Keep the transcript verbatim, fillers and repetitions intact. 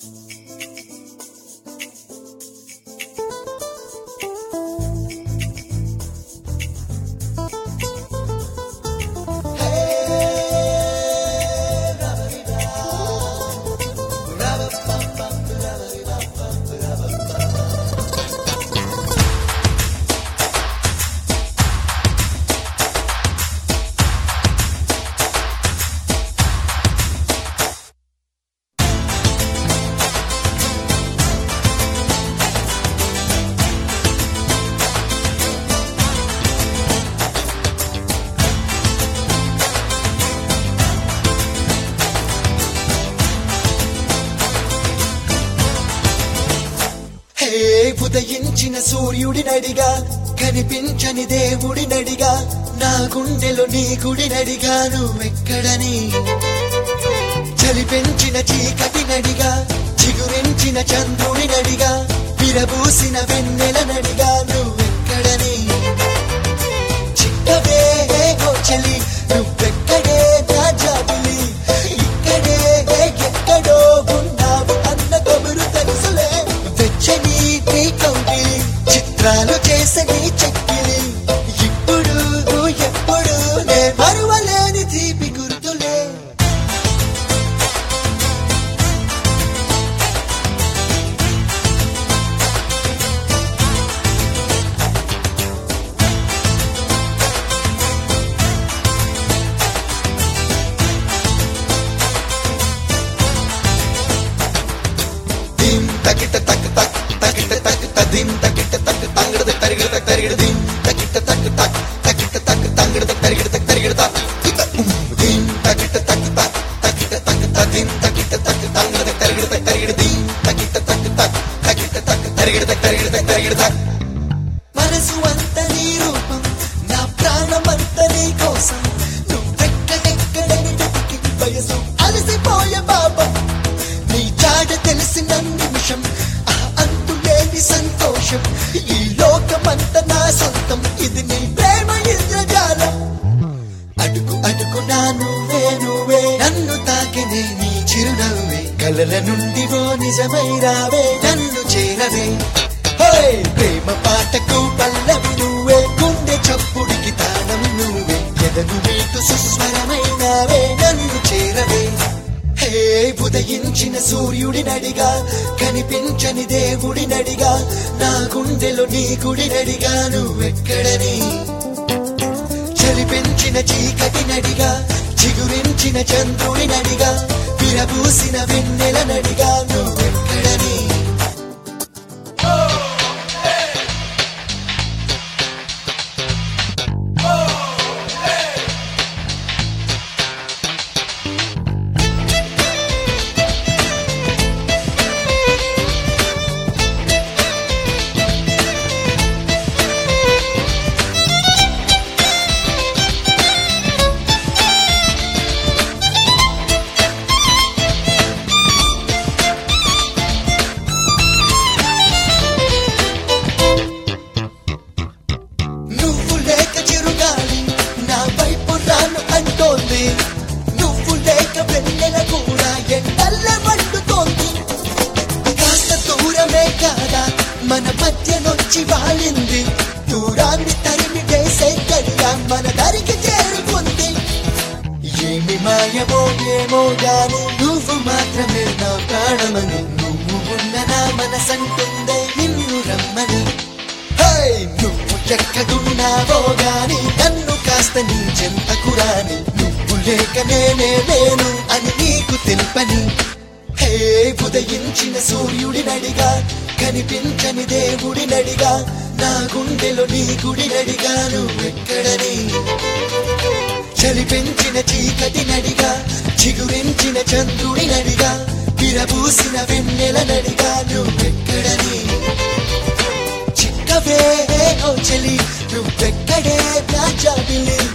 ఉదయించిన సూర్యుడినడిగా కనిపించని దేవుడినడిగా నా గుండెలో నీ గుడినడిగా నువ్వెక్కడని చలి పెంచిన చీకటినడిగా చిగురించిన చంద్రుడినడిగా విరబూసిన వెన్నెలనడిగా నువ్వెక్కడని చిక్కవే ఓ చలి నువ్వెక్కడే నా జాబిలి ఇక్కడే ఎక్కడో ఉన్నావు అన్న కబురు తెలుసులే వెచ్చని నీ కౌగిలి చిత్రాలు చేసని చెక్కిలి ఇప్పుడు ఎప్పుడు నే మరువలేని తీపి గుర్తులే తకిట తక్ తక్ తకిట తక్ తదిం తకిట తక్ తంగడ తరిగడ తక్ తరిగడ దిం తకిట తక్ తక్ తకిట తక్ తంగడ తరిగడ తక్ తరిగడ తా దిం తకిట తక్ తక్ తకిట తక్ తదిం తకిట తక్ తంగడ తరిగడ తక్ తరిగడ దిం తకిట తక్ తక్ తకిట తక్ తరిగడ తక్ తరిగడ తక్ తరిగడ తా మనసు అంత నీ రూపం నా ప్రాణమంత నీ కోసం నువ్వెక్కడెక్కడని వెతికి వయసు అలసిపోయే బాబా నీ జాడ తెలిసిన నిమిషం ఆ అంతులేని సంతోషం ఈ లోకమంత నా సొంతం ఇది నీ ప్రేమ ఇంద్రజాలం అడుగు అడుగు నా నువ్వే నువ్వే నన్ను తాకినే నీ చిరునవ్వే కలల నుండి ఓ నిజమై రావే నన్ను చేరవే ప్రేమ పాటకు పల్లవి నువ్వే గుండె చప్పుడికి తాళం నువ్వే ఎదగు మీటు సుస్వరమైనవే నన్ను చేరవే హే ఉదయించిన సూర్యుడినడిగా కనిపించని దేవుడినడిగా నా గుండెలో నీ గుడినడిగా నువ్వెక్కడని చలి పెంచిన చీకటినడిగా చిగురించిన చంద్రుడినడిగా విరబూసిన వెన్నెలనడిగా నువ్వెక్కడని నువ్వు లేక వెన్నెల కూడా ఎండల్ల వండుతోంది కాస్త దూరమే కాదా మన మధ్యనొచ్చి వాలింది దూరాన్ని తరిమి వేసే గడియ మన దరికి చేరుకుంది ఏమి మాయమో ఏమో గాని నువ్వు మాత్రమే నా ప్రాణమని నువ్వు ఉన్న నా మనసంటుందే నిన్ను రమ్మని నువ్వు ఎక్కడున్నావో గాని నన్ను కాస్త నీ చెంతకు రాని నువ్వు లేక నేనే లేను అని నీకు తెలుపని హే ఉదయించిన సూర్యుడినడిగా కనిపించని దేవుడినడిగా నా గుండెలో నీ గుడినడిగా నువ్వెక్కడని చలి పెంచిన చీకటినడిగా చిగురించిన చంద్రుడినడిగా విరబూసిన వెన్నెలనడిగా నువ్వెక్కడని చిక్కవే ఓ చలి నువ్వెక్కడే నా జాబిలి